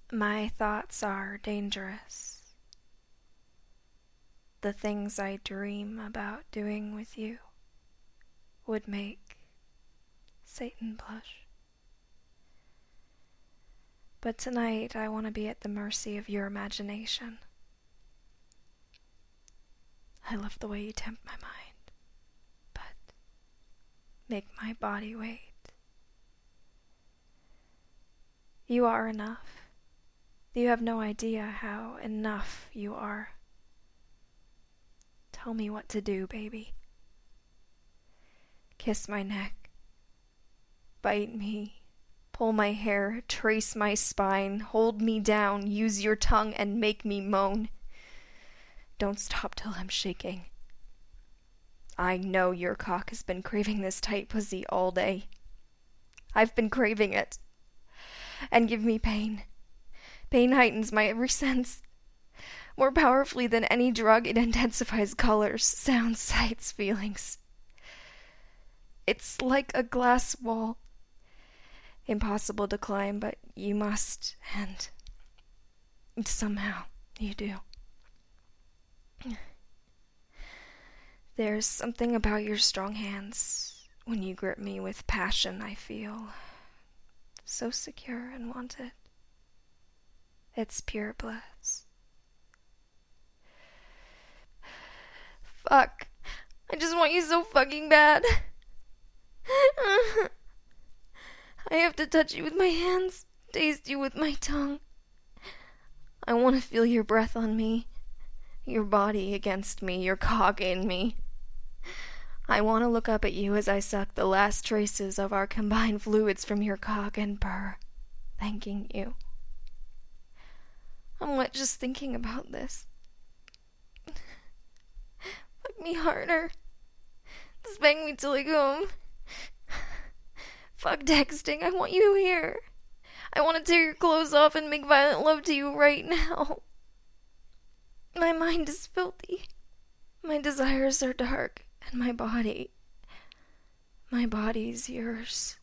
My thoughts are dangerous. The things I dream about doing with you would make Satan blush. But tonight I want to be at the mercy of your imagination. I love the way you tempt my mind, but make my body wait. You are enough. You have no idea how enough you are. Tell me what to do, baby. Kiss my neck. Bite me. Pull my hair. Trace my spine. Hold me down. Use your tongue and make me moan. Don't stop till I'm shaking. I know your cock has been craving this tight pussy all day. I've been craving it. And give me pain. Pain heightens my every sense. More powerfully than any drug, it intensifies colors, sounds, sights, feelings. It's like a glass wall. Impossible to climb, but you must, and somehow you do. There's something about your strong hands. When you grip me with passion, I feel so secure and wanted. It's pure bliss. Fuck. I just want you so fucking bad. I have to touch you with my hands, taste you with my tongue. I want to feel your breath on me, your body against me, your cock in me. I want to look up at you as I suck the last traces of our combined fluids from your cock and purr, thanking you. I'm wet just thinking about this. Fuck me harder. Spank me till I come. Fuck texting. I want you here. I want to tear your clothes off and make violent love to you right now. My mind is filthy. My desires are dark, and my body's yours.